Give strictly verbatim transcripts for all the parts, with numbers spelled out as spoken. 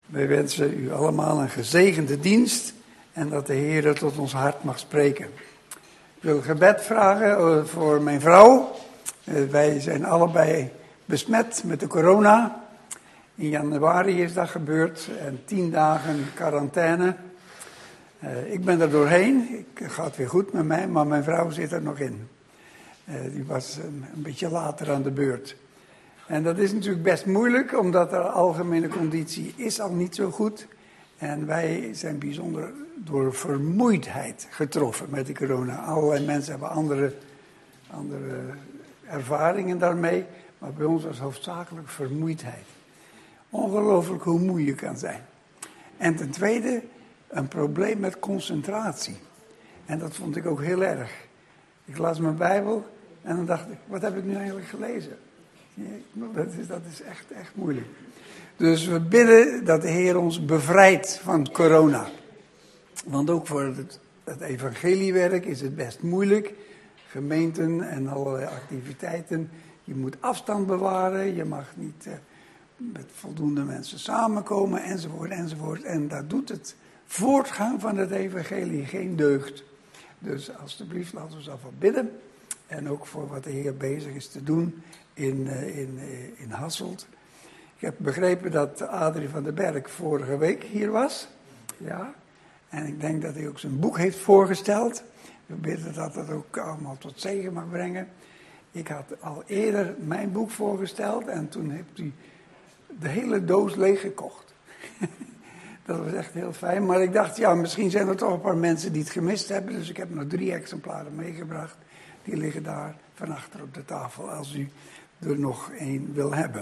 Wij wensen u allemaal een gezegende dienst en dat de Heer tot ons hart mag spreken. Ik wil gebed vragen voor mijn vrouw. Wij zijn allebei besmet met de corona. In januari is dat gebeurd en tien dagen quarantaine. Uh, ik ben er doorheen, het gaat weer goed met mij, maar mijn vrouw zit er nog in. Uh, die was een, een beetje later aan de beurt. En dat is natuurlijk best moeilijk, omdat de algemene conditie is al niet zo goed. En wij zijn bijzonder door vermoeidheid getroffen met de corona. Allerlei mensen hebben andere, andere ervaringen daarmee, maar bij ons was hoofdzakelijk vermoeidheid. Ongelooflijk hoe moe je kan zijn. En ten tweede, een probleem met concentratie. En dat vond ik ook heel erg. Ik las mijn Bijbel en dan dacht ik, wat heb ik nu eigenlijk gelezen? Dat is, dat is echt, echt moeilijk. Dus we bidden dat de Heer ons bevrijdt van corona. Want ook voor het, het evangeliewerk is het best moeilijk. Gemeenten en allerlei activiteiten. Je moet afstand bewaren, je mag niet uh, met voldoende mensen samenkomen, enzovoort, enzovoort. En dat doet het voortgang van het evangelie geen deugd. Dus alstublieft, laten we zelf wat bidden. En ook voor wat de Heer bezig is te doen in, uh, in, uh, in Hasselt. Ik heb begrepen dat Adrie van den Berg vorige week hier was. Ja. En ik denk dat hij ook zijn boek heeft voorgesteld. We bidden dat dat ook allemaal tot zegen mag brengen. Ik had al eerder mijn boek voorgesteld en toen heeft u de hele doos leeggekocht. Dat was echt heel fijn. Maar ik dacht, ja, misschien zijn er toch een paar mensen die het gemist hebben. Dus ik heb nog drie exemplaren meegebracht. Die liggen daar van achter op de tafel als u er nog één wil hebben.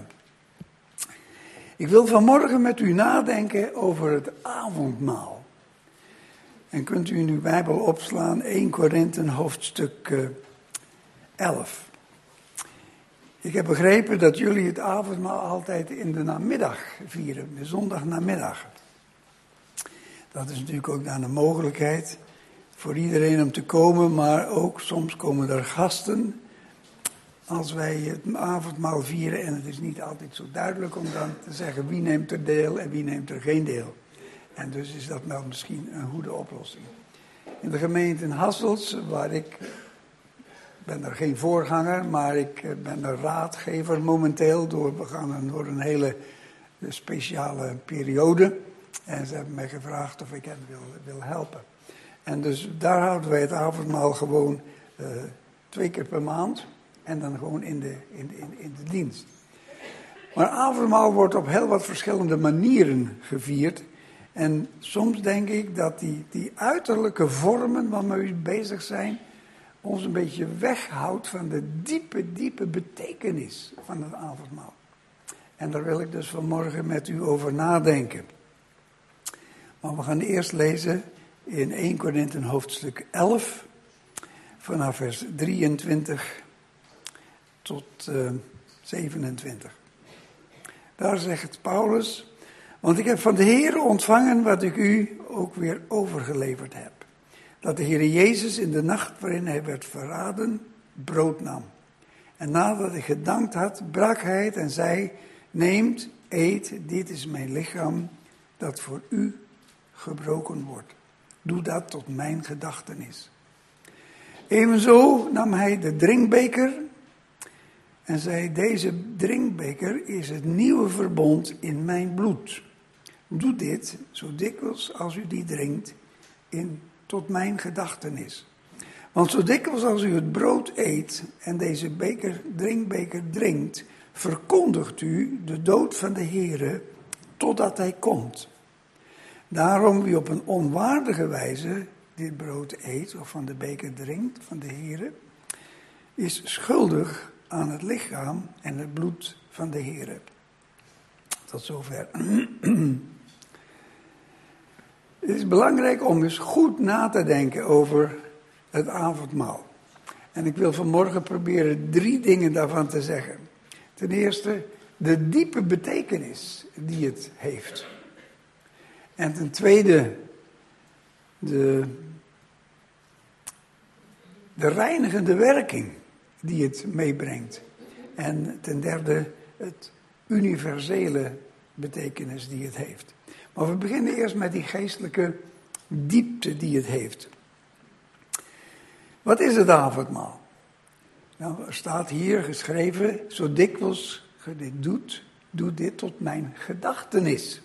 Ik wil vanmorgen met u nadenken over het avondmaal. En kunt u in uw Bijbel opslaan, Eerste Korinthe hoofdstuk elf. Ik heb begrepen dat jullie het avondmaal altijd in de namiddag vieren, de zondagnamiddag. Dat is natuurlijk ook dan een mogelijkheid voor iedereen om te komen, maar ook soms komen er gasten als wij het avondmaal vieren en het is niet altijd zo duidelijk om dan te zeggen wie neemt er deel en wie neemt er geen deel. En dus is dat wel misschien een goede oplossing. In de gemeente in Hasselt, waar ik, ben er geen voorganger, maar ik ben er raadgever momenteel. Door, we gaan door een hele speciale periode. En ze hebben mij gevraagd of ik hen wil, wil helpen. En dus daar houden wij het avondmaal gewoon uh, twee keer per maand. En dan gewoon in de, in, in, in de dienst. Maar avondmaal wordt op heel wat verschillende manieren gevierd. En soms denk ik dat die, die uiterlijke vormen waarmee we bezig zijn ons een beetje weghoudt van de diepe, diepe betekenis van het avondmaal. En daar wil ik dus vanmorgen met u over nadenken. Maar we gaan eerst lezen in Eerste Korinthe hoofdstuk elf, vanaf vers drieëntwintig tot uh, zevenentwintig. Daar zegt Paulus: want ik heb van de Heer ontvangen wat ik u ook weer overgeleverd heb. Dat de Heer Jezus in de nacht waarin hij werd verraden, brood nam. En nadat hij gedankt had, brak hij het en zei: neemt, eet, dit is mijn lichaam, dat voor u gebroken wordt. Doe dat tot mijn gedachtenis. Evenzo nam hij de drinkbeker en zei: deze drinkbeker is het nieuwe verbond in mijn bloed. Doe dit zo dikwijls als u die drinkt in, tot mijn gedachtenis. Want zo dikwijls als u het brood eet en deze beker, drinkbeker drinkt, verkondigt u de dood van de Heere totdat hij komt. Daarom wie op een onwaardige wijze dit brood eet of van de beker drinkt van de Heere, is schuldig aan het lichaam en het bloed van de Heere. Tot zover. Het is belangrijk om eens goed na te denken over het avondmaal. En ik wil vanmorgen proberen drie dingen daarvan te zeggen. Ten eerste, de diepe betekenis die het heeft. En ten tweede, de, de reinigende werking die het meebrengt. En ten derde, het universele betekenis die het heeft. Maar we beginnen eerst met die geestelijke diepte die het heeft. Wat is het avondmaal? Nou, er staat hier geschreven, zo dikwijls ge dit doet, doe dit tot mijn gedachtenis.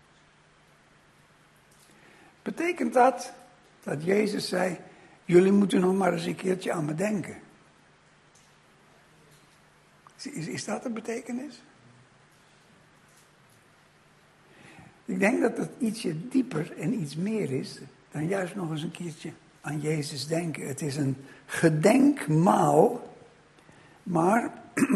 Betekent dat dat Jezus zei, jullie moeten nog maar eens een keertje aan me denken? Is, is dat de betekenis? Ik denk dat het ietsje dieper en iets meer is dan juist nog eens een keertje aan Jezus denken. Het is een gedenkmaal, maar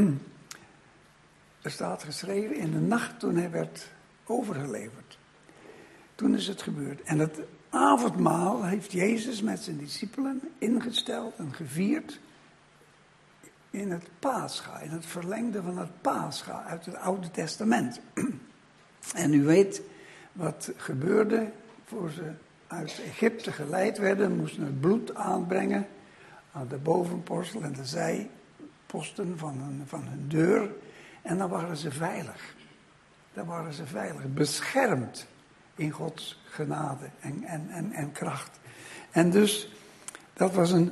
er staat geschreven in de nacht toen hij werd overgeleverd. Toen is het gebeurd. En het avondmaal heeft Jezus met zijn discipelen ingesteld en gevierd in het Pascha, in het verlengde van het Pascha uit het Oude Testament. En u weet wat gebeurde voor ze uit Egypte geleid werden, moesten het bloed aanbrengen aan de bovenporstel en de zijposten van hun, van hun deur. En dan waren ze veilig. Dan waren ze veilig, beschermd in Gods genade en, en, en, en kracht. En dus, dat was een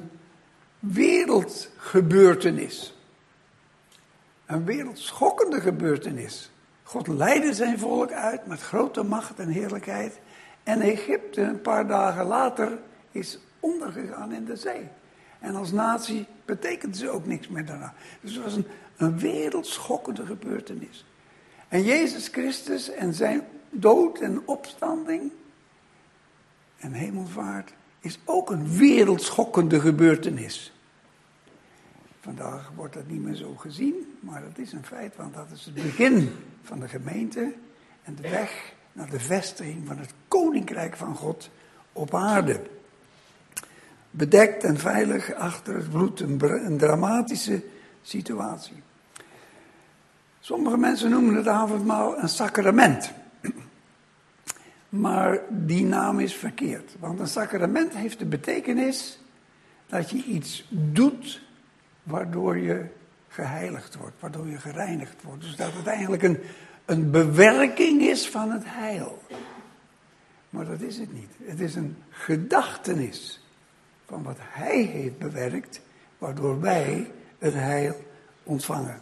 wereldgebeurtenis. Een wereldschokkende gebeurtenis. God leidde zijn volk uit met grote macht en heerlijkheid. En Egypte, een paar dagen later, is ondergegaan in de zee. En als natie betekende ze ook niks meer daarna. Dus het was een, een wereldschokkende gebeurtenis. En Jezus Christus en zijn dood en opstanding en hemelvaart is ook een wereldschokkende gebeurtenis. Vandaag wordt dat niet meer zo gezien, maar dat is een feit, want dat is het begin van de gemeente en de weg naar de vestiging van het koninkrijk van God op aarde. Bedekt en veilig achter het bloed, een, een dramatische situatie. Sommige mensen noemen het avondmaal een sacrament. Maar die naam is verkeerd. Want een sacrament heeft de betekenis dat je iets doet waardoor je geheiligd wordt, waardoor je gereinigd wordt. Dus dat het eigenlijk een, een bewerking is van het heil. Maar dat is het niet. Het is een gedachtenis van wat hij heeft bewerkt, waardoor wij het heil ontvangen.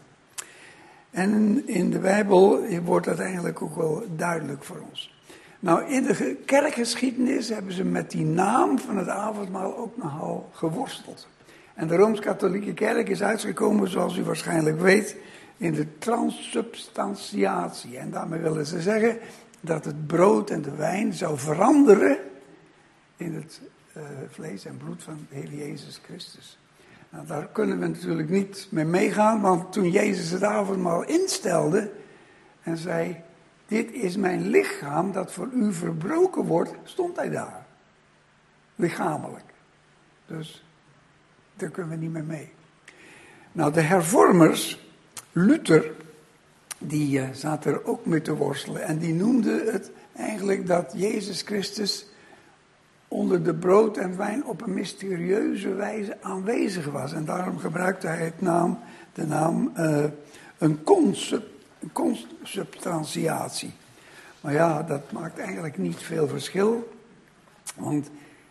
En in de Bijbel wordt dat eigenlijk ook wel duidelijk voor ons. Nou, in de kerkgeschiedenis hebben ze met die naam van het avondmaal ook nogal geworsteld. En de Rooms-Katholieke Kerk is uitgekomen, zoals u waarschijnlijk weet, in de transsubstantiatie. En daarmee willen ze zeggen dat het brood en de wijn zou veranderen in het uh, vlees en bloed van de Heer Jezus Christus. Nou, daar kunnen we natuurlijk niet mee meegaan, want toen Jezus het avondmaal instelde en zei, dit is mijn lichaam dat voor u verbroken wordt, stond hij daar. Lichamelijk. Dus daar kunnen we niet meer mee. Nou, de hervormers, Luther, die uh, zat er ook mee te worstelen. En die noemde het eigenlijk dat Jezus Christus onder de brood en wijn op een mysterieuze wijze aanwezig was. En daarom gebruikte hij het naam, de naam uh, een concept. Een consubstantiatie. Maar ja, dat maakt eigenlijk niet veel verschil. Want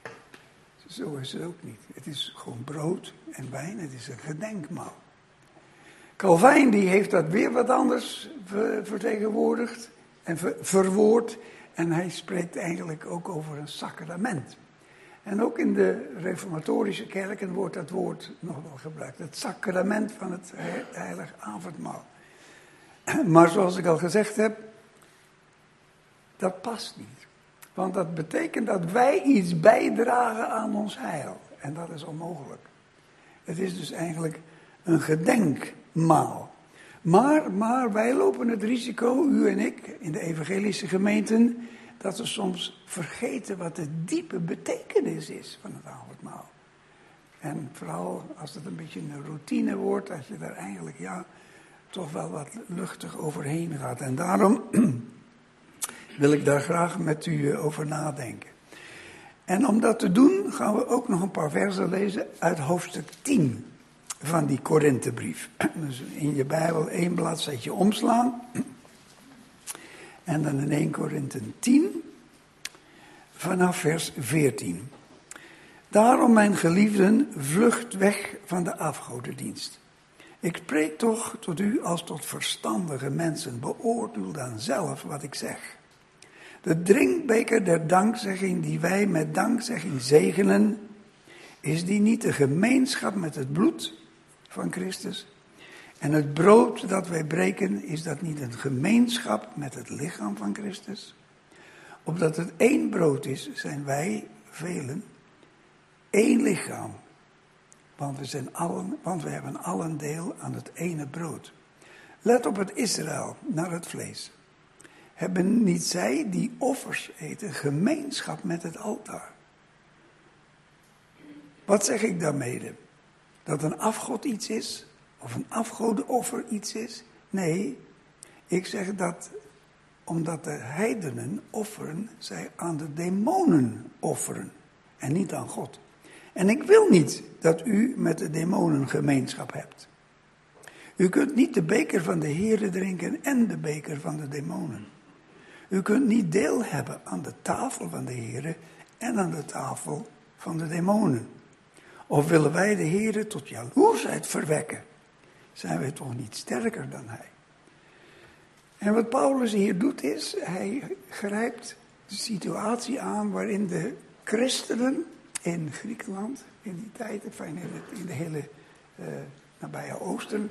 zo is het ook niet. Het is gewoon brood en wijn. Het is een gedenkmaal. Calvijn die heeft dat weer wat anders vertegenwoordigd en ver, verwoord. En hij spreekt eigenlijk ook over een sacrament. En ook in de reformatorische kerken wordt dat woord nog wel gebruikt. Het sacrament van het heilig avondmaal. Maar zoals ik al gezegd heb, dat past niet. Want dat betekent dat wij iets bijdragen aan ons heil. En dat is onmogelijk. Het is dus eigenlijk een gedenkmaal. Maar, maar wij lopen het risico, u en ik, in de evangelische gemeenten, dat we soms vergeten wat de diepe betekenis is van het avondmaal. En vooral als het een beetje een routine wordt, dat je daar eigenlijk, ja, toch wel wat luchtig overheen gaat. En daarom wil ik daar graag met u over nadenken. En om dat te doen gaan we ook nog een paar versen lezen uit hoofdstuk tien van die Korinthebrief. Dus in je Bijbel één bladzijtje omslaan. En dan in Eerste Korinthe tien. vanaf vers veertien. Daarom, mijn geliefden, vlucht weg van de afgodendienst. Ik spreek toch tot u als tot verstandige mensen. Beoordeel dan zelf wat ik zeg. De drinkbeker der dankzegging die wij met dankzegging zegenen, is die niet de gemeenschap met het bloed van Christus? En het brood dat wij breken, is dat niet een gemeenschap met het lichaam van Christus? Opdat het één brood is, zijn wij, velen, één lichaam. Want we, zijn allen, want we hebben allen deel aan het ene brood. Let op het Israël, naar het vlees. Hebben niet zij die offers eten gemeenschap met het altaar? Wat zeg ik daarmee? Dat een afgod iets is? Of een afgodenoffer iets is? Nee, ik zeg dat omdat de heidenen offeren, zij aan de demonen offeren. En niet aan God. En ik wil niet dat u met de demonen gemeenschap hebt. U kunt niet de beker van de Here drinken en de beker van de demonen. U kunt niet deel hebben aan de tafel van de Here en aan de tafel van de demonen. Of willen wij de Here tot jaloersheid verwekken? Zijn wij toch niet sterker dan hij? En wat Paulus hier doet is, hij grijpt de situatie aan waarin de christenen in Griekenland, in die tijd, in de, in de hele uh, nabije Oosten,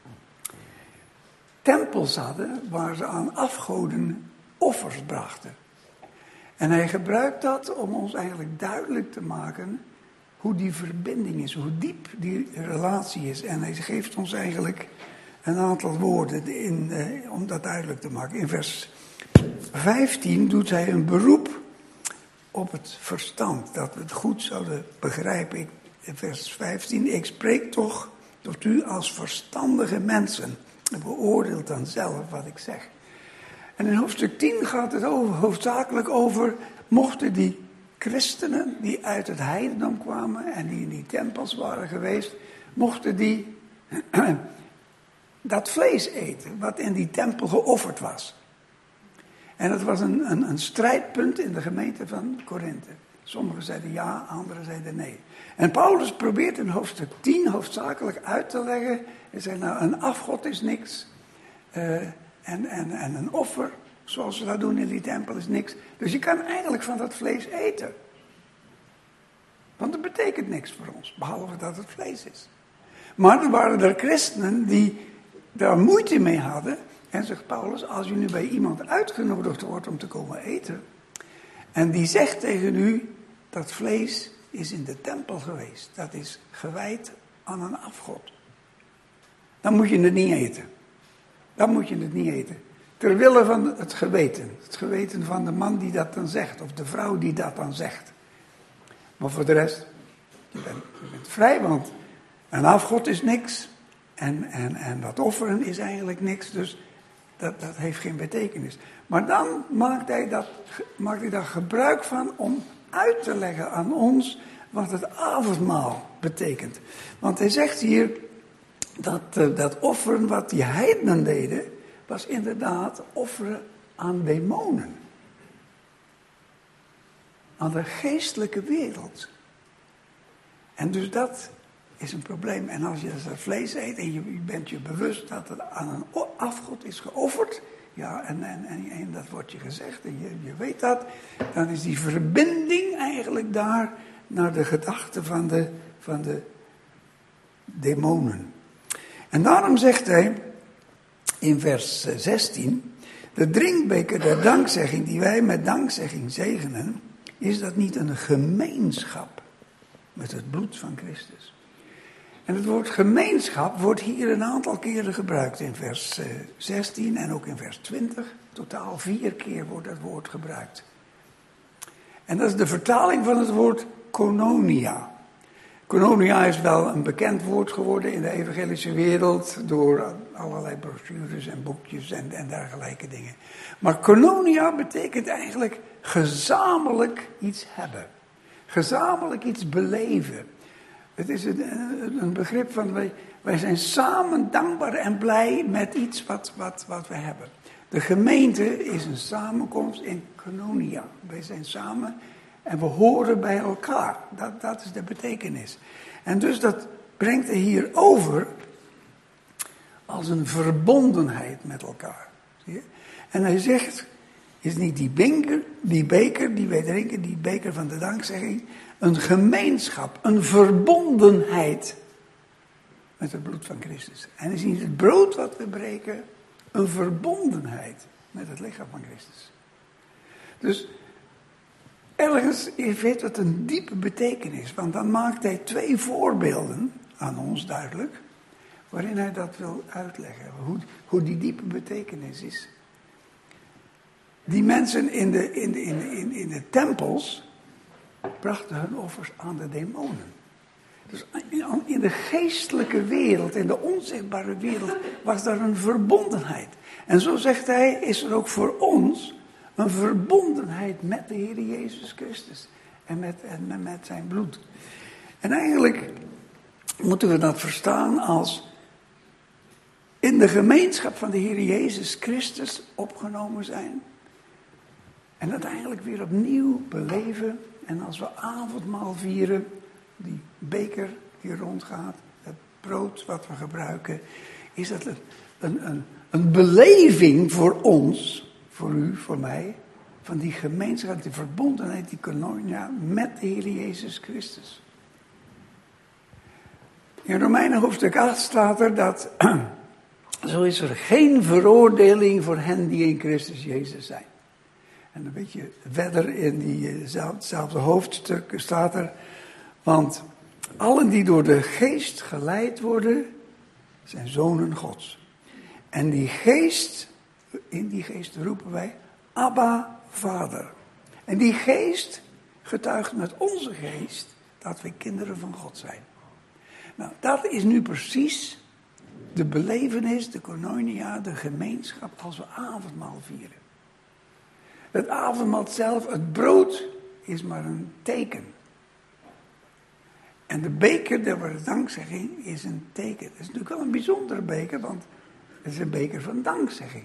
tempels hadden waar ze aan afgoden offers brachten. En hij gebruikt dat om ons eigenlijk duidelijk te maken hoe die verbinding is, hoe diep die relatie is. En hij geeft ons eigenlijk een aantal woorden in, uh, om dat duidelijk te maken. In vers vijftien doet hij een beroep op het verstand, dat we het goed zouden begrijpen. Ik, in vers vijftien, ik spreek toch tot u als verstandige mensen. En beoordeelt dan zelf wat ik zeg. En in hoofdstuk tien gaat het over, hoofdzakelijk over, mochten die christenen die uit het heidendom kwamen en die in die tempels waren geweest, mochten die dat vlees eten wat in die tempel geofferd was. En dat was een, een, een strijdpunt in de gemeente van Korinthe. Sommigen zeiden ja, anderen zeiden nee. En Paulus probeert in hoofdstuk tien hoofdzakelijk uit te leggen. Hij zei nou, een afgod is niks. Uh, en, en, en een offer, zoals ze dat doen in die tempel, is niks. Dus je kan eigenlijk van dat vlees eten. Want het betekent niks voor ons, behalve dat het vlees is. Maar er waren er christenen die daar moeite mee hadden. En zegt Paulus, als u nu bij iemand uitgenodigd wordt om te komen eten, en die zegt tegen u, dat vlees is in de tempel geweest. Dat is gewijd aan een afgod. Dan moet je het niet eten. Dan moet je het niet eten. Ter wille van het geweten. Het geweten van de man die dat dan zegt. Of de vrouw die dat dan zegt. Maar voor de rest, je bent, je bent vrij, want een afgod is niks. En, en, en dat offeren is eigenlijk niks. Dus dat, dat heeft geen betekenis. Maar dan maakt hij, dat, maakt hij daar gebruik van om uit te leggen aan ons wat het avondmaal betekent. Want hij zegt hier dat uh, dat offeren wat die heidenen deden, was inderdaad offeren aan demonen. Aan de geestelijke wereld. En dus dat is een probleem. En als je dat vlees eet en je bent je bewust dat het aan een afgod is geofferd, ja, en, en, en, en dat wordt je gezegd en je, je weet dat, dan is die verbinding eigenlijk daar naar de gedachte van de, van de demonen. En daarom zegt hij in vers zestien, de drinkbeker der dankzegging die wij met dankzegging zegenen, is dat niet een gemeenschap met het bloed van Christus? En het woord gemeenschap wordt hier een aantal keren gebruikt in vers zestien en ook in vers twintig. Totaal vier keer wordt dat woord gebruikt. En dat is de vertaling van het woord koinonia. Koinonia is wel een bekend woord geworden in de evangelische wereld door allerlei brochures en boekjes en, en dergelijke dingen. Maar koinonia betekent eigenlijk gezamenlijk iets hebben. Gezamenlijk iets beleven. Het is een, een begrip van wij, wij zijn samen dankbaar en blij met iets wat, wat, wat we hebben. De gemeente is een samenkomst in koinonia. Wij zijn samen En we horen bij elkaar. Dat, dat is de betekenis. En dus dat brengt hij hier over als een verbondenheid met elkaar. Zie je? En hij zegt, is niet die beker, die beker die wij drinken, die beker van de dankzegging, een gemeenschap, een verbondenheid met het bloed van Christus. En is niet het brood wat we breken, een verbondenheid met het lichaam van Christus. Dus ergens heeft het een diepe betekenis, want dan maakt hij twee voorbeelden aan ons duidelijk, waarin hij dat wil uitleggen, hoe, hoe die diepe betekenis is. Die mensen in de, in, de, in, de, in, in de tempels brachten hun offers aan de demonen. Dus in de geestelijke wereld, in de onzichtbare wereld, was daar een verbondenheid. En zo zegt hij, is er ook voor ons een verbondenheid met de Heer Jezus Christus. En met, en met zijn bloed. En eigenlijk moeten we dat verstaan als in de gemeenschap van de Heer Jezus Christus opgenomen zijn. En dat eigenlijk weer opnieuw beleven. En als we avondmaal vieren, die beker die rondgaat, het brood wat we gebruiken, is dat een, een, een, een beleving voor ons, voor u, voor mij, van die gemeenschap, die verbondenheid, die koinonia met de Heer Jezus Christus. In Romeinen hoofdstuk acht staat er dat, zo is er geen veroordeling voor hen die in Christus Jezus zijn. En een beetje verder in diezelfde hoofdstuk staat er, want allen die door de geest geleid worden, zijn zonen Gods. En die geest, in die geest roepen wij, Abba, Vader. En die geest getuigt met onze geest dat we kinderen van God zijn. Nou, dat is nu precies de belevenis, de koinonia, de gemeenschap als we avondmaal vieren. Het avondmaal zelf, het brood, is maar een teken. En de beker, de dankzegging, is een teken. Het is natuurlijk wel een bijzondere beker, want het is een beker van dankzegging.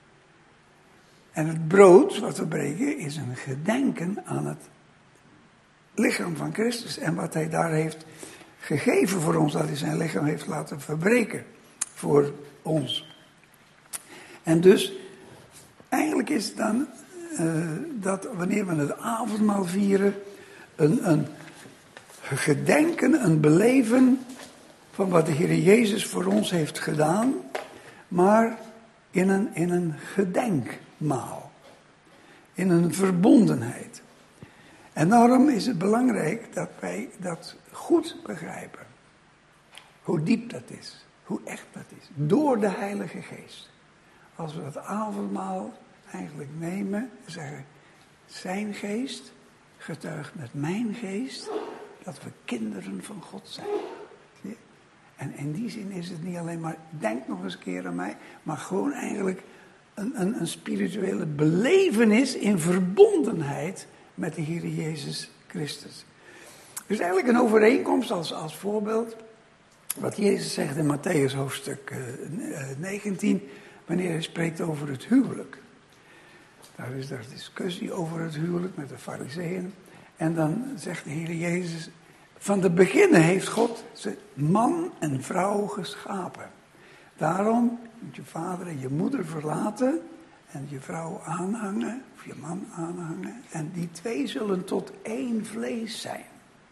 En het brood wat we breken is een gedenken aan het lichaam van Christus. En wat hij daar heeft gegeven voor ons, dat hij zijn lichaam heeft laten verbreken voor ons. En dus, eigenlijk is het dan uh, dat wanneer we het avondmaal vieren, een, een gedenken, een beleven van wat de Heer Jezus voor ons heeft gedaan, maar in een, in een gedenkmaal. In een verbondenheid. En daarom is het belangrijk dat wij dat goed begrijpen. Hoe diep dat is. Hoe echt dat is. Door de Heilige Geest. Als we dat avondmaal eigenlijk nemen en zeggen, zijn geest getuigt met mijn geest dat we kinderen van God zijn. Zie je? En in die zin is het niet alleen maar, denk nog eens een keer aan mij, maar gewoon eigenlijk een, een, een spirituele belevenis in verbondenheid met de Heer Jezus Christus. Dus eigenlijk een overeenkomst als, als voorbeeld, wat Jezus zegt in Matthäus hoofdstuk uh, negentien, wanneer hij spreekt over het huwelijk. Daar is daar discussie over het huwelijk met de Farizeeën. En dan zegt de Heer Jezus, van de beginnen heeft God ze man en vrouw geschapen. Daarom moet je vader en je moeder verlaten en je vrouw aanhangen, of je man aanhangen. En die twee zullen tot één vlees zijn.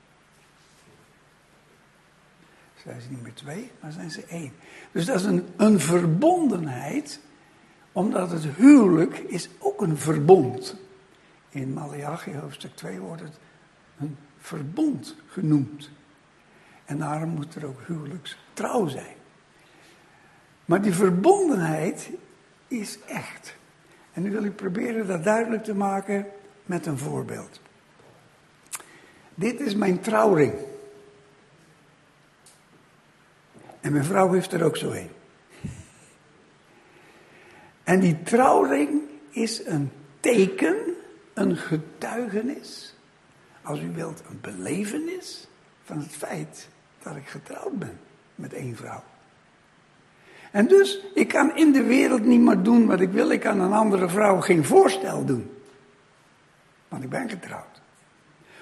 Zijn ze niet meer twee, maar zijn ze één. Dus dat is een, een verbondenheid, omdat het huwelijk is ook een verbond. In Maleachi hoofdstuk twee wordt het een verbond genoemd. En daarom moet er ook huwelijkstrouw zijn. Maar die verbondenheid is echt. En nu wil ik proberen dat duidelijk te maken met een voorbeeld. Dit is mijn trouwring. En mijn vrouw heeft er ook zo een. En die trouwring is een teken, een getuigenis, als u wilt een belevenis van het feit dat ik getrouwd ben met één vrouw. En dus, ik kan in de wereld niet meer doen wat ik wil. Ik kan een andere vrouw geen voorstel doen. Want ik ben getrouwd.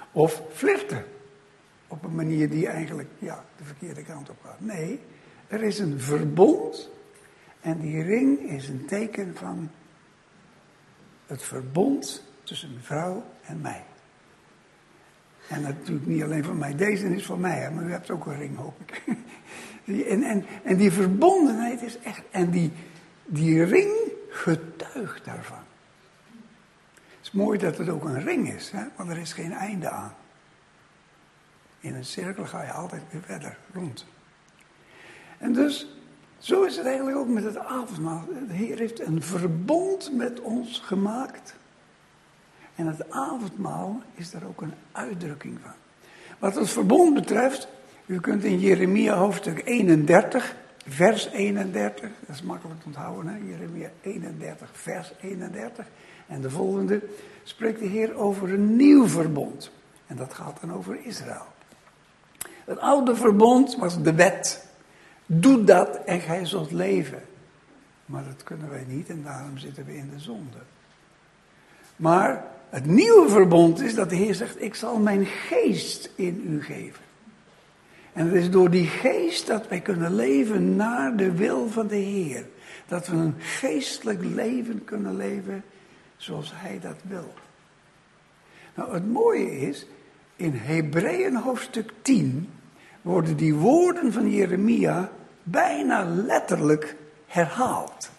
Of flirten. Op een manier die eigenlijk ja, de verkeerde kant op gaat. Nee, er is een verbond. En die ring is een teken van het verbond tussen mijn vrouw en mij. En natuurlijk niet alleen voor mij. Deze is voor mij, hè, maar u hebt ook een ring, hoop ik. En, en, en die verbondenheid is echt... En die, die ring getuigt daarvan. Het is mooi dat het ook een ring is, hè, want er is geen einde aan. In een cirkel ga je altijd weer verder, rond. En dus, zo is het eigenlijk ook met het avondmaal. De Heer heeft een verbond met ons gemaakt. En het avondmaal is daar ook een uitdrukking van. Wat het verbond betreft, u kunt in Jeremia hoofdstuk eenendertig, vers eenendertig, dat is makkelijk te onthouden, hè? Jeremia eenendertig, vers eenendertig. En de volgende spreekt de Heer over een nieuw verbond. En dat gaat dan over Israël. Het oude verbond was de wet. Doe dat en gij zult leven. Maar dat kunnen wij niet en daarom zitten we in de zonde. Maar het nieuwe verbond is dat de Heer zegt, ik zal mijn geest in u geven. En het is door die geest dat wij kunnen leven naar de wil van de Heer. Dat we een geestelijk leven kunnen leven zoals Hij dat wil. Nou, het mooie is, in Hebreeën hoofdstuk tien worden die woorden van Jeremia bijna letterlijk herhaald.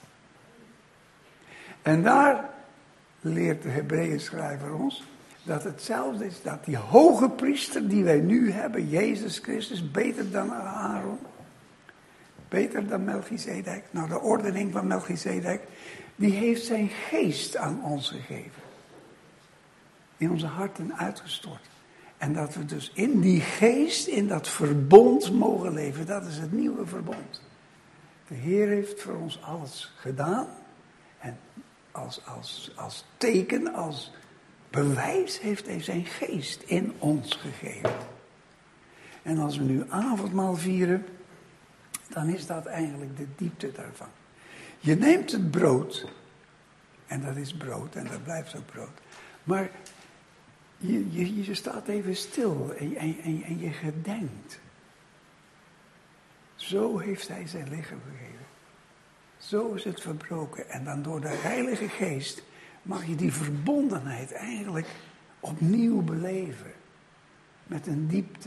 En daar leert de Hebreeën schrijver ons dat hetzelfde is, dat die hoge priester die wij nu hebben, Jezus Christus, beter dan Aaron, beter dan Melchizedek, nou de ordening van Melchizedek, die heeft zijn geest aan ons gegeven. In onze harten uitgestort. En dat we dus in die geest, in dat verbond mogen leven, dat is het nieuwe verbond. De Heer heeft voor ons alles gedaan. En als, als, als teken, als bewijs heeft Hij zijn geest in ons gegeven. En als we nu avondmaal vieren, dan is dat eigenlijk de diepte daarvan. Je neemt het brood, en dat is brood, en dat blijft ook brood. Maar je, je, je staat even stil en, en, en, en je gedenkt. Zo heeft Hij zijn lichaam gegeven. Zo is het verbroken. En dan door de Heilige Geest mag je die verbondenheid eigenlijk opnieuw beleven. Met een diepte.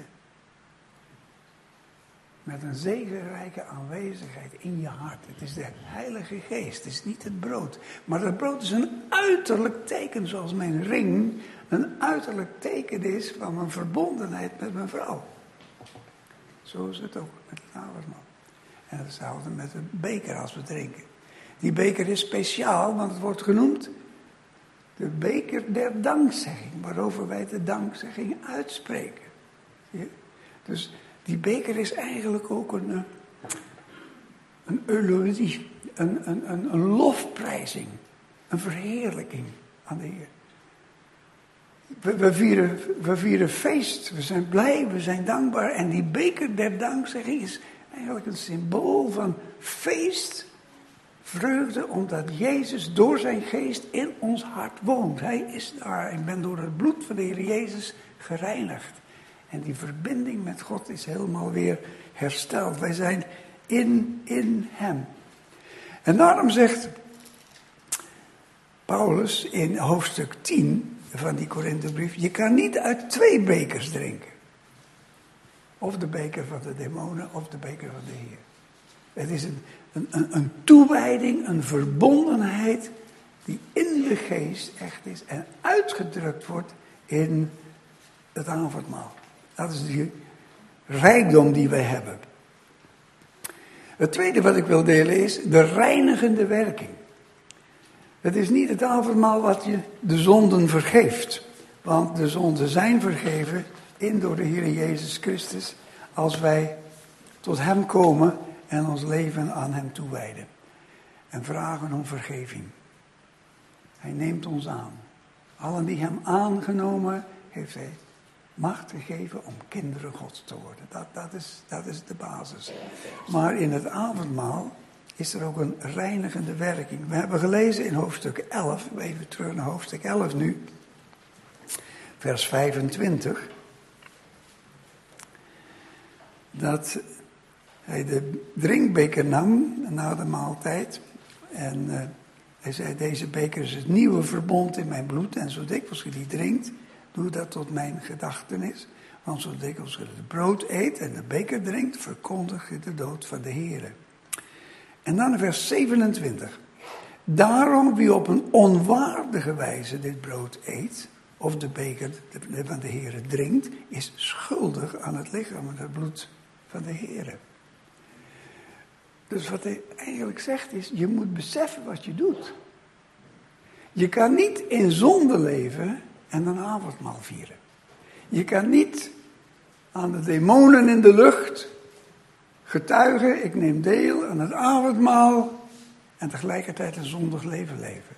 Met een zegenrijke aanwezigheid in je hart. Het is de Heilige Geest, het is niet het brood. Maar het brood is een uiterlijk teken, zoals mijn ring een uiterlijk teken is van mijn verbondenheid met mijn vrouw. Zo is het ook met het avondmaal. En hetzelfde met de beker als we drinken. Die beker is speciaal, want het wordt genoemd de beker der dankzegging, waarover wij de dankzegging uitspreken. Ja? Dus die beker is eigenlijk ook een, een eulogie, een, een, een, een lofprijzing, een verheerlijking aan de Heer. We, we, vieren, we vieren feest, we zijn blij, we zijn dankbaar. En die beker der dankzegging is eigenlijk een symbool van feest, vreugde, omdat Jezus door zijn geest in ons hart woont. Hij is daar. Ik ben door het bloed van de Heer Jezus gereinigd. En die verbinding met God is helemaal weer hersteld. Wij zijn in, in Hem. En daarom zegt Paulus in hoofdstuk tien van die Korinthebrief, je kan niet uit twee bekers drinken. Of de beker van de demonen, of de beker van de Heer. Het is een, een, een toewijding, een verbondenheid die in de geest echt is en uitgedrukt wordt in het avondmaal. Dat is die rijkdom die wij hebben. Het tweede wat ik wil delen is de reinigende werking. Het is niet het avondmaal wat je de zonden vergeeft. Want de zonden zijn vergeven in door de Heer Jezus Christus. Als wij tot Hem komen en ons leven aan Hem toewijden. En vragen om vergeving. Hij neemt ons aan. Allen die Hem aangenomen heeft Hij macht gegeven om kinderen Gods te worden. Dat, dat, is, dat is de basis. Maar in het avondmaal is er ook een reinigende werking. We hebben gelezen in hoofdstuk elf, even terug naar hoofdstuk elf nu. vers vijfentwintig, dat hij de drinkbeker nam na de maaltijd en uh, hij zei, deze beker is het nieuwe verbond in mijn bloed en zo dikwijls je die drinkt, doe dat tot mijn gedachtenis. Want zo dikwijls je het brood eet en de beker drinkt, verkondig je de dood van de Heere. En dan vers zevenentwintig. Daarom wie op een onwaardige wijze dit brood eet, of de beker van de Heere drinkt, is schuldig aan het lichaam en het bloed van de Heere. Dus wat hij eigenlijk zegt is, je moet beseffen wat je doet. Je kan niet in zonde leven en een avondmaal vieren. Je kan niet aan de demonen in de lucht getuigen, ik neem deel aan het avondmaal en tegelijkertijd een zondig leven leven.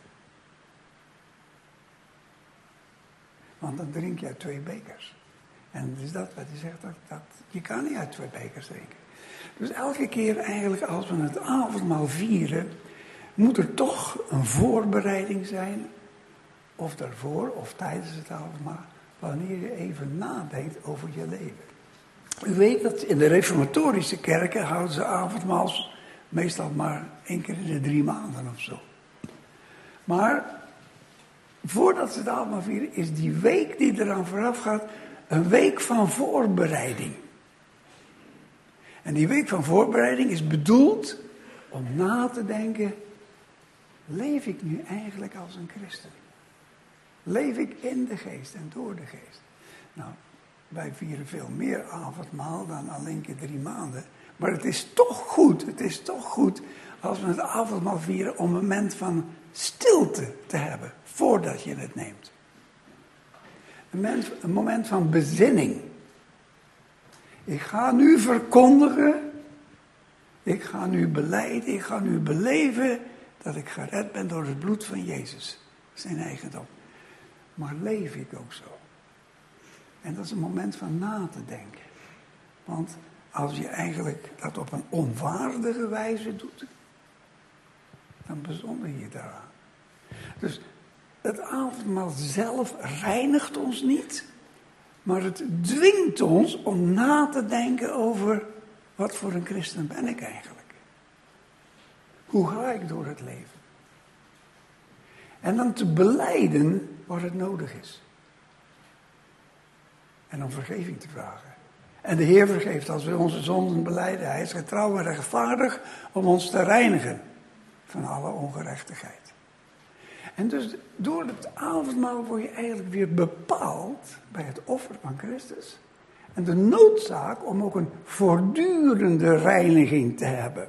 Want dan drink je uit twee bekers. En het is dat wat hij zegt, dat, dat, je kan niet uit twee bekers drinken. Dus elke keer eigenlijk als we het avondmaal vieren, moet er toch een voorbereiding zijn, of daarvoor of tijdens het avondmaal, wanneer je even nadenkt over je leven. U weet dat in de reformatorische kerken houden ze avondmaals meestal maar één keer in de drie maanden of zo. Maar voordat ze het avondmaal vieren, is die week die eraan vooraf gaat, een week van voorbereiding. En die week van voorbereiding is bedoeld om na te denken, leef ik nu eigenlijk als een christen? Leef ik in de geest en door de geest? Nou, wij vieren veel meer avondmaal dan alleen keer drie maanden. Maar het is toch goed, het is toch goed als we het avondmaal vieren om een moment van stilte te hebben voordat je het neemt. Een moment, een moment van bezinning. Ik ga nu verkondigen, ik ga nu belijden, ik ga nu beleven dat ik gered ben door het bloed van Jezus, zijn eigendom. Maar leef ik ook zo? En dat is een moment van na te denken. Want als je eigenlijk dat op een onwaardige wijze doet, dan bezonder je daaraan. Dus het avondmaal zelf reinigt ons niet, maar het dwingt ons om na te denken over wat voor een christen ben ik eigenlijk. Hoe ga ik door het leven? En dan te belijden wat het nodig is. En om vergeving te vragen. En de Heer vergeeft als we onze zonden belijden. Hij is getrouw en rechtvaardig om ons te reinigen van alle ongerechtigheid. En dus door het avondmaal word je eigenlijk weer bepaald bij het offer van Christus. En de noodzaak om ook een voortdurende reiniging te hebben.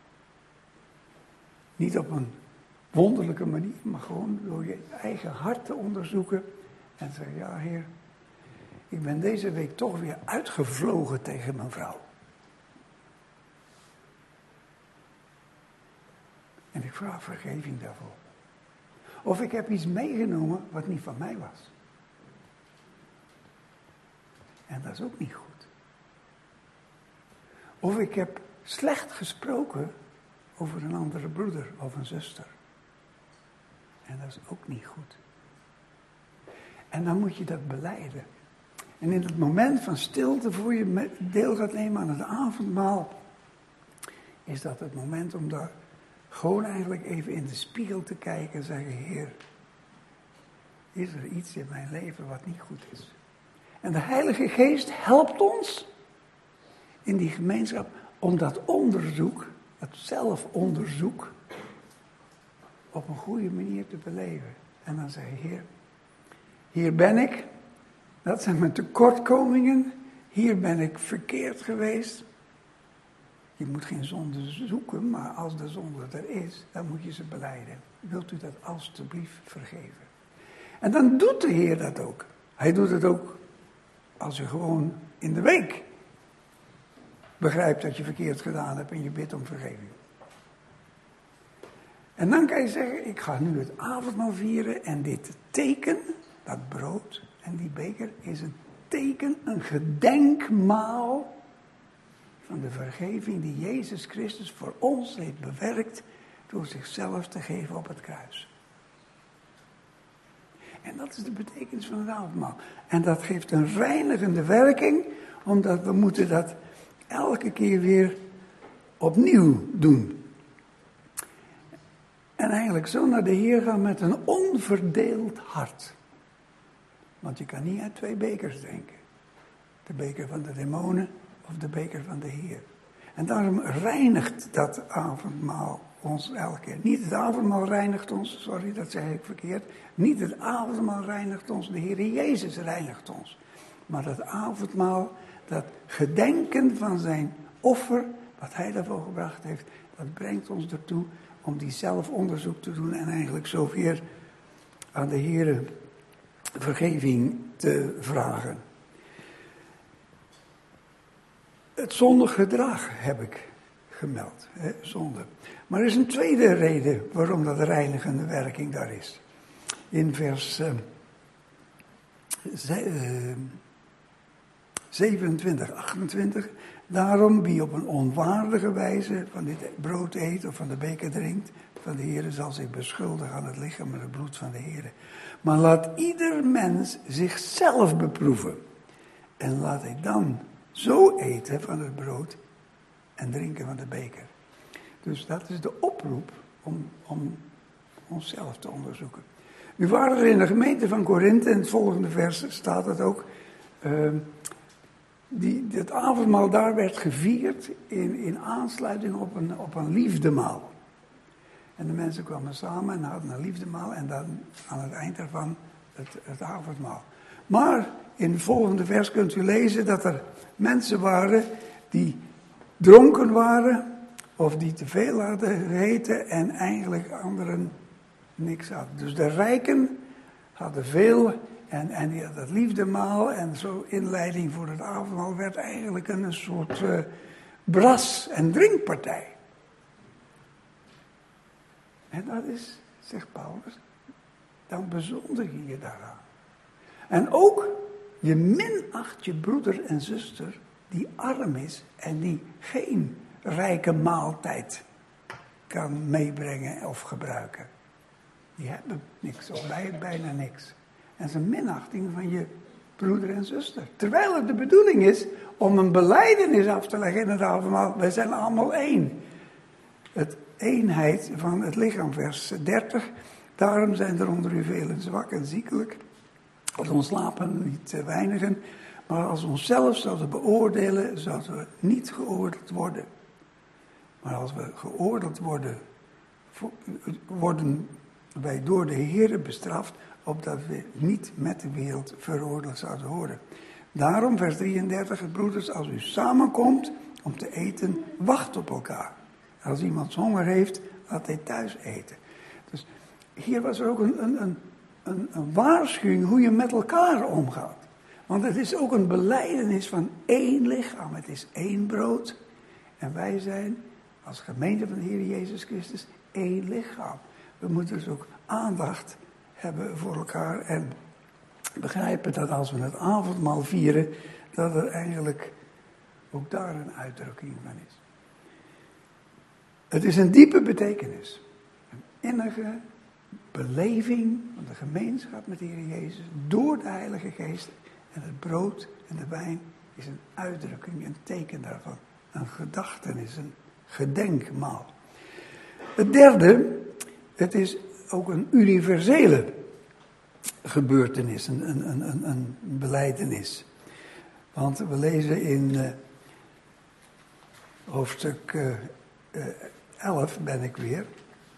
Niet op een wonderlijke manier, maar gewoon door je eigen hart te onderzoeken. En te zeggen, ja Heer, ik ben deze week toch weer uitgevlogen tegen mijn vrouw. En ik vraag vergeving daarvoor. Of ik heb iets meegenomen wat niet van mij was. En dat is ook niet goed. Of ik heb slecht gesproken over een andere broeder of een zuster. En dat is ook niet goed. En dan moet je dat belijden. En in het moment van stilte, voor je deel gaat nemen aan het avondmaal, is dat het moment om daar gewoon eigenlijk even in de spiegel te kijken en zeggen, Heer, is er iets in mijn leven wat niet goed is? En de Heilige Geest helpt ons in die gemeenschap om dat onderzoek, dat zelfonderzoek, op een goede manier te beleven. En dan zeggen, Heer, hier ben ik, dat zijn mijn tekortkomingen, hier ben ik verkeerd geweest. Je moet geen zonde zoeken, maar als de zonde er is, dan moet je ze belijden. Wilt u dat alstublieft vergeven? En dan doet de Heer dat ook. Hij doet het ook als je gewoon in de week begrijpt dat je verkeerd gedaan hebt en je bidt om vergeving. En dan kan je zeggen, ik ga nu het avondmaal vieren en dit teken, dat brood en die beker, is een teken, een gedenkmaal van de vergeving die Jezus Christus voor ons heeft bewerkt door zichzelf te geven op het kruis. En dat is de betekenis van het avondmaal. En dat geeft een reinigende werking, omdat we moeten dat elke keer weer opnieuw doen. En eigenlijk zo naar de Heer gaan met een onverdeeld hart. Want je kan niet uit twee bekers drinken. De beker van de demonen of de beker van de Heer. En daarom reinigt dat avondmaal ons elke keer. Niet het avondmaal reinigt ons, sorry, dat zeg ik verkeerd. Niet het avondmaal reinigt ons, de Heer Jezus reinigt ons. Maar dat avondmaal, dat gedenken van zijn offer, wat hij daarvoor gebracht heeft, dat brengt ons ertoe om die zelfonderzoek te doen en eigenlijk zo weer aan de Heer vergeving te vragen. Het zondig gedrag heb ik gemeld, hè, zonde. Maar er is een tweede reden waarom dat reinigende werking daar is. In vers uh, zevenentwintig, achtentwintig. Daarom wie op een onwaardige wijze van dit brood eet of van de beker drinkt, van de Heere zal zich beschuldigen aan het lichaam en het bloed van de Heere. Maar laat ieder mens zichzelf beproeven. En laat hij dan zo eten van het brood en drinken van de beker. Dus dat is de oproep om, om onszelf te onderzoeken. Nu waren er in de gemeente van Korinthe, in het volgende vers staat het ook, uh, die, het avondmaal daar werd gevierd in, in aansluiting op een, op een liefdemaal. En de mensen kwamen samen en hadden een liefdemaal en dan aan het eind daarvan het, het avondmaal. Maar in het volgende vers kunt u lezen dat er mensen waren die dronken waren of die te veel hadden gegeten en eigenlijk anderen niks hadden. Dus de rijken hadden veel en, en die hadden het liefdemaal en zo inleiding voor het avondmaal werd eigenlijk een soort uh, bras- en drinkpartij. En dat is, zegt Paulus, dan bezondig je je daaraan. En ook, je minacht je broeder en zuster die arm is en die geen rijke maaltijd kan meebrengen of gebruiken. Die hebben niks, of bij, bijna niks. En dat is een minachting van je broeder en zuster. Terwijl het de bedoeling is om een belijdenis af te leggen in het avondmaal. Wij zijn allemaal één. Het eenheid van het lichaam, vers dertig. Daarom zijn er onder u velen zwak en ziekelijk. Als ons slapen niet te weinigen. Maar als we onszelf zouden beoordelen, zouden we niet geoordeeld worden. Maar als we geoordeeld worden, worden wij door de Heere bestraft, opdat we niet met de wereld veroordeeld zouden worden. Daarom, vers drieëndertig, broeders, als u samenkomt om te eten, wacht op elkaar. Als iemand honger heeft, laat hij thuis eten. Dus hier was er ook een, een, een, een, een waarschuwing hoe je met elkaar omgaat. Want het is ook een belijdenis van één lichaam. Het is één brood. En wij zijn als gemeente van de Heer Jezus Christus één lichaam. We moeten dus ook aandacht hebben voor elkaar. En begrijpen dat als we het avondmaal vieren, dat er eigenlijk ook daar een uitdrukking van is. Het is een diepe betekenis. Een innige beleving van de gemeenschap met de Heer Jezus door de Heilige Geest. En het brood en de wijn is een uitdrukking, een teken daarvan. Een gedachtenis, een gedenkmaal. Het derde, het is ook een universele gebeurtenis, een, een, een, een belijdenis. Want we lezen in uh, hoofdstuk uh, uh, elf ben ik weer.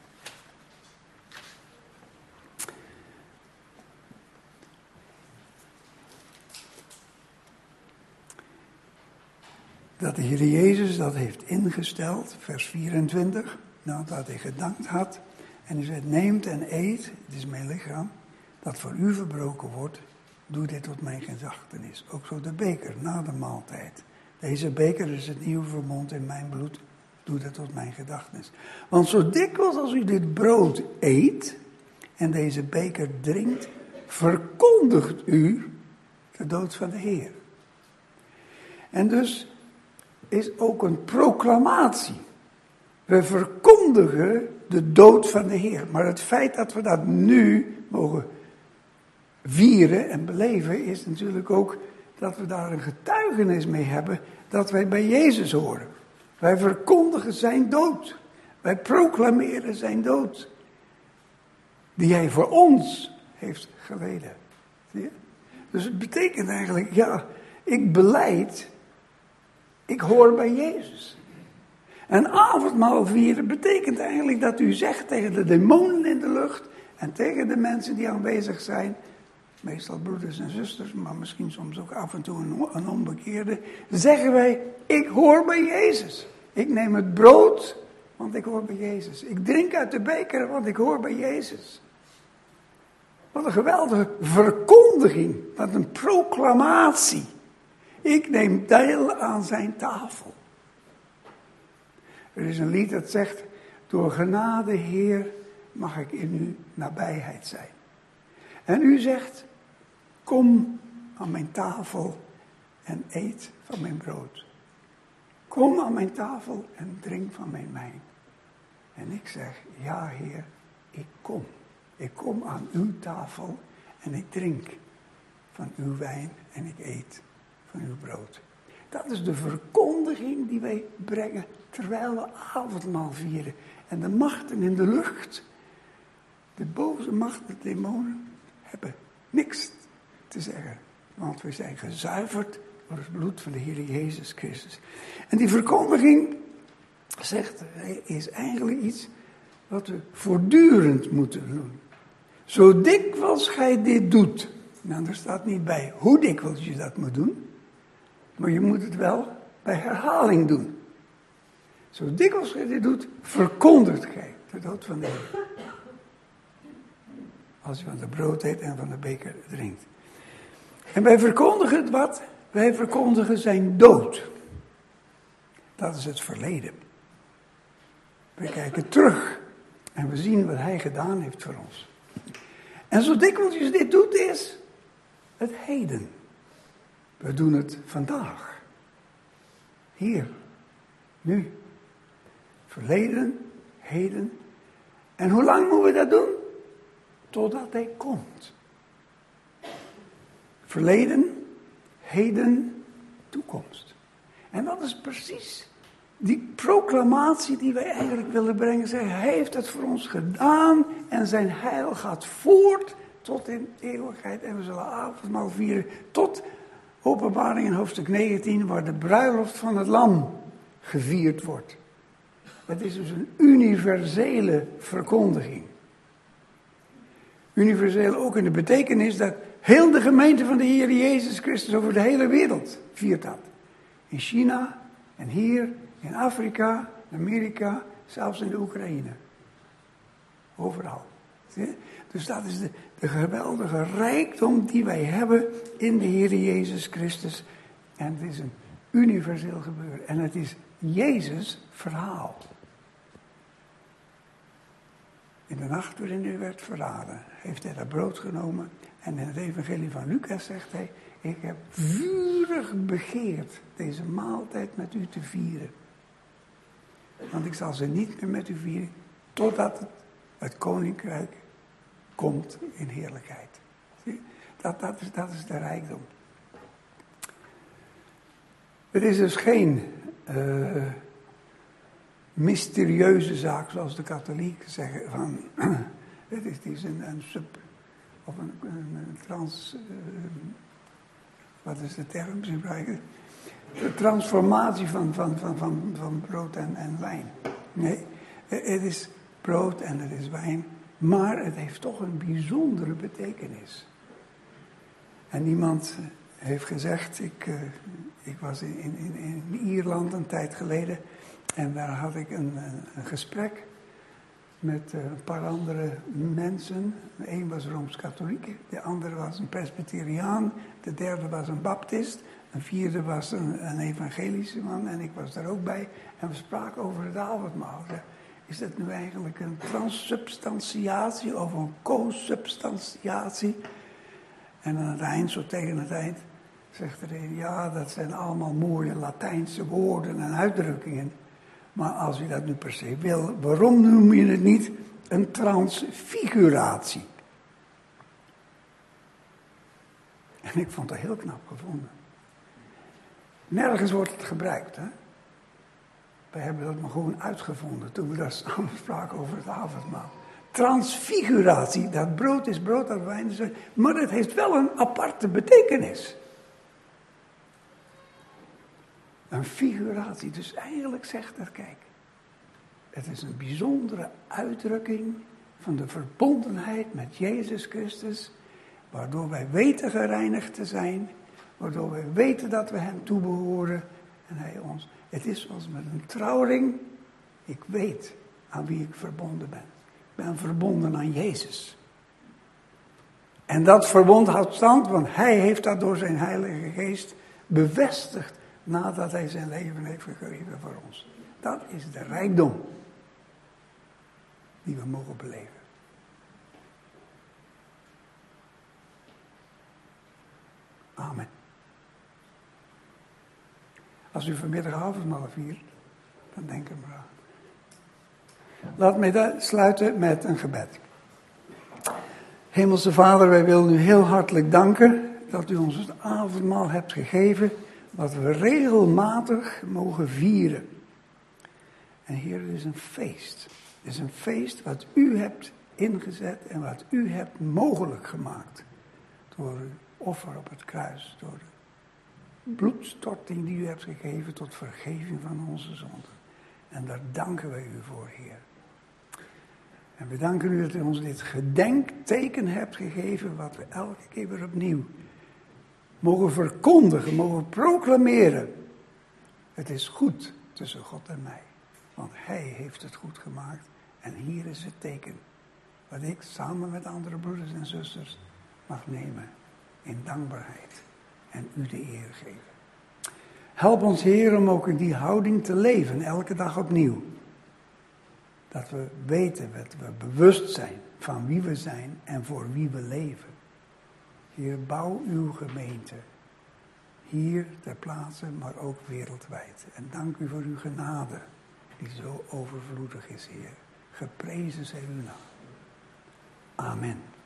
Dat de Heer Jezus dat heeft ingesteld, vers vierentwintig, nadat hij gedankt had. En hij zei, neemt en eet, het is mijn lichaam, dat voor u verbroken wordt, doe dit tot mijn gedachtenis. Ook zo de beker, na de maaltijd. Deze beker is het nieuwe verbond in mijn bloed, doe dat tot mijn gedachtenis. Want zo dikwijls als u dit brood eet en deze beker drinkt, verkondigt u de dood van de Heer. En dus is ook een proclamatie. We verkondigen de dood van de Heer. Maar het feit dat we dat nu mogen vieren en beleven is natuurlijk ook dat we daar een getuigenis mee hebben dat wij bij Jezus horen. Wij verkondigen zijn dood. Wij proclameren zijn dood. Die hij voor ons heeft geleden. Zie je? Dus het betekent eigenlijk, ja, ik belijd, ik hoor bij Jezus. En avondmaal vieren betekent eigenlijk dat u zegt tegen de demonen in de lucht en tegen de mensen die aanwezig zijn, meestal broeders en zusters, maar misschien soms ook af en toe een, een onbekeerde, zeggen wij, ik hoor bij Jezus. Ik neem het brood, want ik hoor bij Jezus. Ik drink uit de beker, want ik hoor bij Jezus. Wat een geweldige verkondiging, wat een proclamatie. Ik neem deel aan zijn tafel. Er is een lied dat zegt, door genade, Heer, mag ik in uw nabijheid zijn. En u zegt, kom aan mijn tafel en eet van mijn brood. Kom aan mijn tafel en drink van mijn wijn. En ik zeg, ja Heer, ik kom. Ik kom aan uw tafel en ik drink van uw wijn en ik eet van uw brood. Dat is de verkondiging die wij brengen terwijl we avondmaal vieren. En de machten in de lucht, de boze machten, de demonen, hebben niks te zeggen. Want we zijn gezuiverd door het bloed van de Heer Jezus Christus. En die verkondiging, zegt hij, is eigenlijk iets wat we voortdurend moeten doen. Zo dikwijls gij dit doet. Nou, er staat niet bij hoe dikwijls je dat moet doen. Maar je moet het wel bij herhaling doen. Zo dikwijls gij dit doet, verkondigt gij de dood van de Heer. Als je van de brood eet en van de beker drinkt. En wij verkondigen het wat? Wij verkondigen zijn dood. Dat is het verleden. We kijken terug en we zien wat hij gedaan heeft voor ons. En zo dikwijls je dit doet is het heden. We doen het vandaag. Hier. Nu. Verleden. Heden. En hoe lang moeten we dat doen? Totdat hij komt. Verleden. Heden. Toekomst. En dat is precies die proclamatie die wij eigenlijk willen brengen. Zeggen, hij heeft het voor ons gedaan en zijn heil gaat voort tot in eeuwigheid. En we zullen avondmaal vieren tot Openbaring in hoofdstuk negentien, waar de bruiloft van het lam gevierd wordt. Het is dus een universele verkondiging. Universeel ook in de betekenis dat heel de gemeente van de Heer Jezus Christus over de hele wereld viert dat. In China en hier, in Afrika, in Amerika, zelfs in de Oekraïne. Overal. Zie? Dus dat is de, de geweldige rijkdom die wij hebben in de Heer Jezus Christus. En het is een universeel gebeuren. En het is Jezus' verhaal. In de nacht waarin u werd verraden, heeft hij dat brood genomen. En in het evangelie van Lucas zegt hij, ik heb vurig begeerd deze maaltijd met u te vieren. Want ik zal ze niet meer met u vieren, totdat het, het koninkrijk komt in heerlijkheid. Zie? Dat, dat, is, dat is de rijkdom. Het is dus geen uh, mysterieuze zaak, zoals de katholieken zeggen, van het is, het is een, een sub, of een, een, een trans, uh, wat is de term ze gebruiken? De transformatie van, van, van, van, van brood en, en wijn. Nee, het is brood en het is wijn, maar het heeft toch een bijzondere betekenis. En iemand heeft gezegd, ik, uh, ik was in, in, in Ierland een tijd geleden en daar had ik een, een, een gesprek met uh, een paar andere mensen. Eén was Rooms-Katholiek, de andere was een Presbyteriaan, de derde was een Baptist, een vierde was een, een evangelische man en ik was daar ook bij. En we spraken over het avondmaal. Is dat nu eigenlijk een transsubstantiatie of een co-substantiatie? En aan het eind, zo tegen het eind, zegt er een, ja, dat zijn allemaal mooie Latijnse woorden en uitdrukkingen. Maar als u dat nu per se wil, waarom noem je het niet een transfiguratie? En ik vond het heel knap gevonden. Nergens wordt het gebruikt, hè. We hebben dat maar gewoon uitgevonden toen we daar samen spraken over het avondmaal. Transfiguratie, dat brood is brood, dat wijn is wijn. Maar het heeft wel een aparte betekenis. Een figuratie, dus eigenlijk zegt het, kijk. Het is een bijzondere uitdrukking van de verbondenheid met Jezus Christus. Waardoor wij weten gereinigd te zijn. Waardoor wij weten dat we hem toebehoren. En hij ons. Het is zoals met een trouwring. Ik weet aan wie ik verbonden ben. Ik ben verbonden aan Jezus. En dat verbond houdt stand, want hij heeft dat door zijn Heilige Geest bevestigd. Nadat hij zijn leven heeft gegeven voor ons. Dat is de rijkdom die we mogen beleven. Amen. Als u vanmiddag avondmaal viert, dan denk er maar aan. Laat mij sluiten met een gebed. Hemelse Vader, wij willen u heel hartelijk danken dat u ons het avondmaal hebt gegeven, wat we regelmatig mogen vieren. En Heer, het is een feest. Het is een feest wat u hebt ingezet en wat u hebt mogelijk gemaakt. Door uw offer op het kruis, door de bloedstorting die u hebt gegeven tot vergeving van onze zonden. En daar danken wij u voor, Heer. En we danken u dat u ons dit gedenkteken hebt gegeven, wat we elke keer weer opnieuw mogen verkondigen, mogen proclameren. Het is goed tussen God en mij, want hij heeft het goed gemaakt. En hier is het teken, wat ik samen met andere broeders en zusters mag nemen in dankbaarheid en u de eer geven. Help ons, Heer, om ook in die houding te leven, elke dag opnieuw. Dat we weten, dat we bewust zijn van wie we zijn en voor wie we leven. Heer, bouw uw gemeente. Hier ter plaatse, maar ook wereldwijd. En dank u voor uw genade, die zo overvloedig is, Heer. Geprezen zij uw naam. Amen.